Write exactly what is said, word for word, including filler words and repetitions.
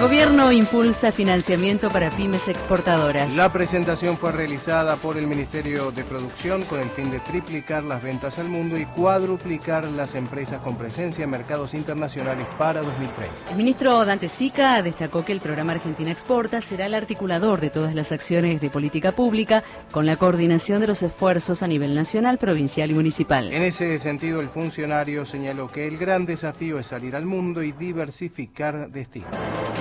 Gobierno impulsa financiamiento para pymes exportadoras. La presentación fue realizada por el Ministerio de Producción con el fin de triplicar las ventas al mundo y cuadruplicar las empresas con presencia en mercados internacionales para dos mil treinta. El ministro Dante Sica destacó que el programa Argentina Exporta será el articulador de todas las acciones de política pública con la coordinación de los esfuerzos a nivel nacional, provincial y municipal. En ese sentido, el funcionario señaló que el gran desafío es salir al mundo y diversificar destinos.